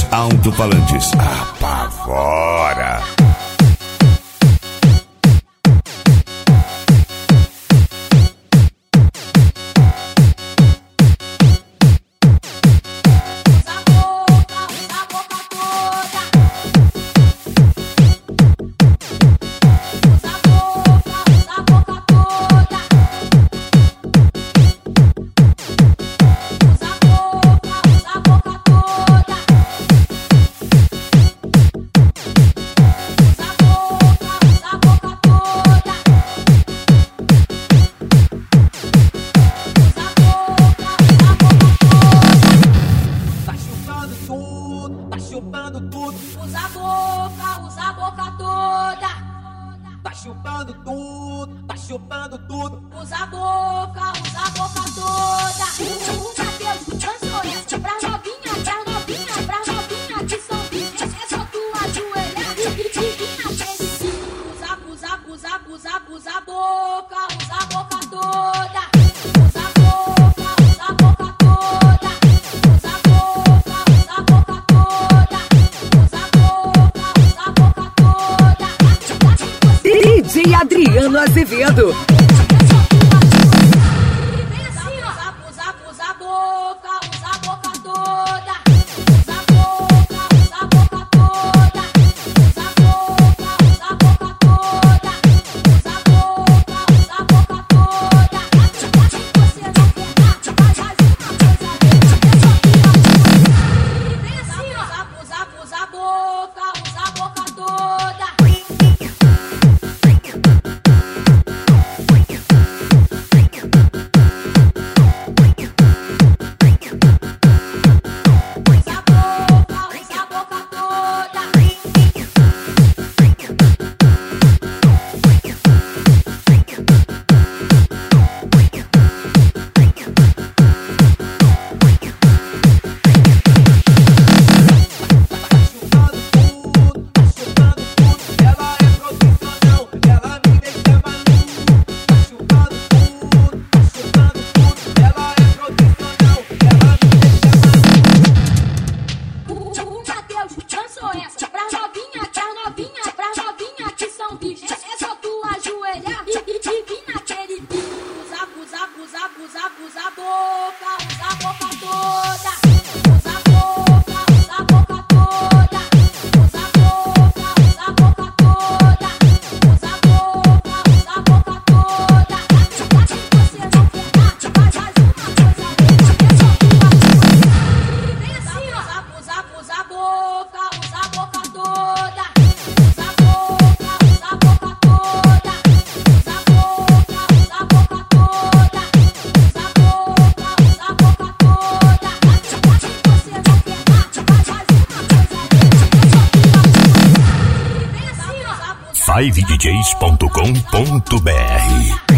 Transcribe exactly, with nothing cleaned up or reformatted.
Alto-falantes apavora. Usa a boca, usa a boca toda. Tá chupando tudo, tá chupando tudo. Usa a boca, usa a boca toda. Usa Deus, dançou essa pra novinha, pra novinha, pra novinha de São Vítor. É só tu ajoelhar e divina feliz. Usa, usa, usa, usa, usa a boca, usa a boca toda. Usa a boca, usa a boca toda. Usa a boca, usa a boca toda. Usa a boca, usa a boca toda. D J Adriano Azevedo. five d js ponto com ponto b r